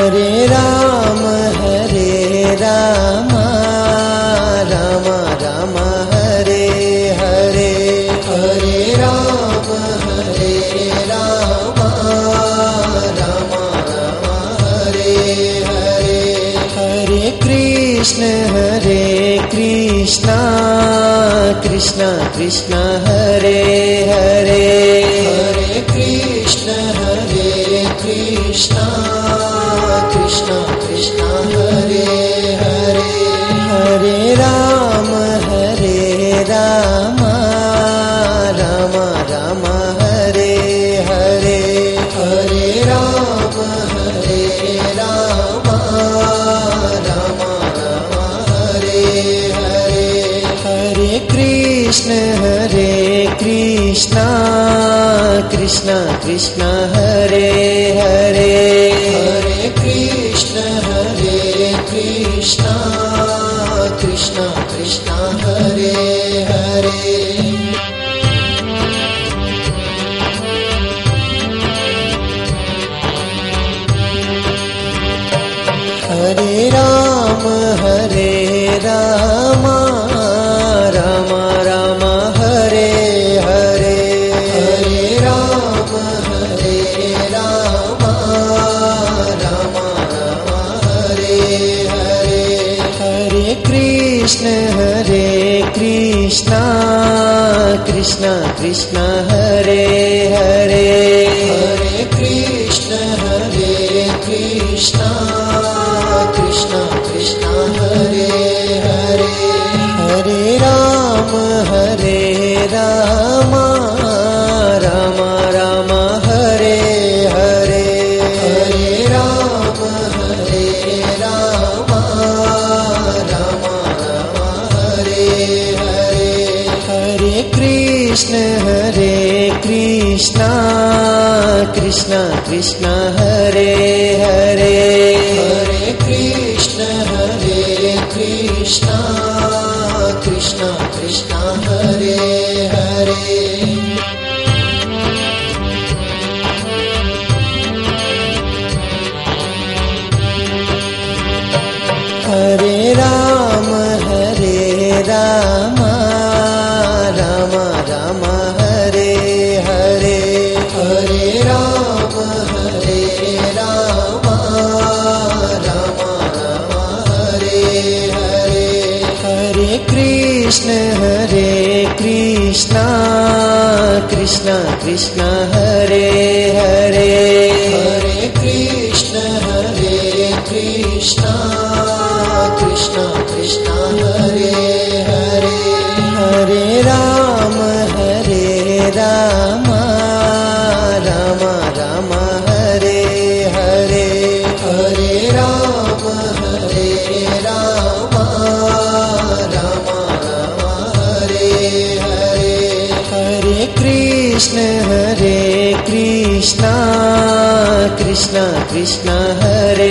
Ram Ram Ram Hare Hare, Hare Ram Ram Ram Hare Hare, Hare Krishna Krishna Krishna Hare Hare, Hare Krishna Krishna Krishna Hare Hare, Hare Ram Ram Ram Hare Hare, Hare Ram Ram Ram Hare Hare, Hare Krishna Krishna Krishna Hare Hare, Hare Krishna Krishna Krishna Hare Hare. Hare Ram Ram Ram Hare Hare, Hare Ram Ram Ram Hare Hare, Hare Krishna Krishna Krishna Hare Hare, Hare Krishna Krishna Krishna Hare Hare, Hare Ram Ram Ram Hare Hare, Hare Ram Ram Ram Hare Hare, Hare Krishna Krishna Krishna Hare Hare, Hare Krishna Krishna Krishna Hare Hare. Hare Ram Ram Ram Hare Hare, Hare Ram Ram Ram Hare Hare, Hare Krishna Krishna Krishna Hare Hare, Hare Krishna Krishna Krishna Hare Hare, Hare Ram Ram Ram Hare Hare, Hare Ram Ram Hare Hare, Hare Krishna Krishna Krishna Hare